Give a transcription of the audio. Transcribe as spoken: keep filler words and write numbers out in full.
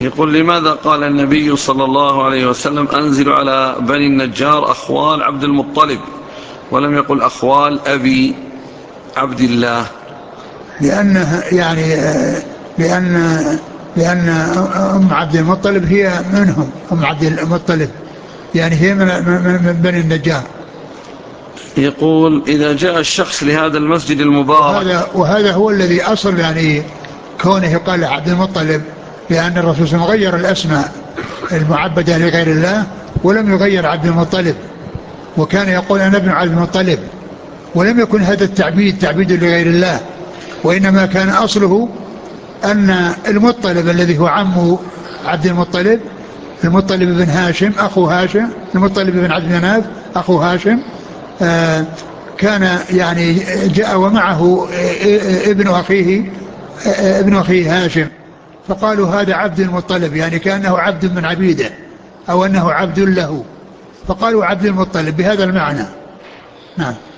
يقول: لماذا قال النبي صلى الله عليه وسلم أنزل على بني النجار أخوال عبد المطلب ولم يقل أخوال أبي عبد الله؟ لأنه يعني لأن لأن أم عبد المطلب هي منهم. أم عبد المطلب يعني هي من, من, من بني النجار. يقول: إذا جاء الشخص لهذا المسجد المبارك. وهذا وهذا هو الذي أصل يعني كونه يقال عبد المطلب، لأن الرسول صلى الله عليه وسلم غير الأسماء المعبدة لغير الله ولم يغير عبد المطلب، وكان يقول أنا ابن عبد المطلب، ولم يكن هذا التعبيد تعبيد لغير الله، وإنما كان أصله أن المطلب الذي هو عم عبد المطلب، المطلب بن هاشم أخو هاشم، المطلب بن عبد مناف أخو هاشم، آه كان يعني جاء ومعه ابن أخيه ابن أخيه هاشم، فقالوا هذا عبد المطلب، يعني كأنه عبد من عبيده أو أنه عبد له، فقالوا عبد المطلب بهذا المعنى. نعم.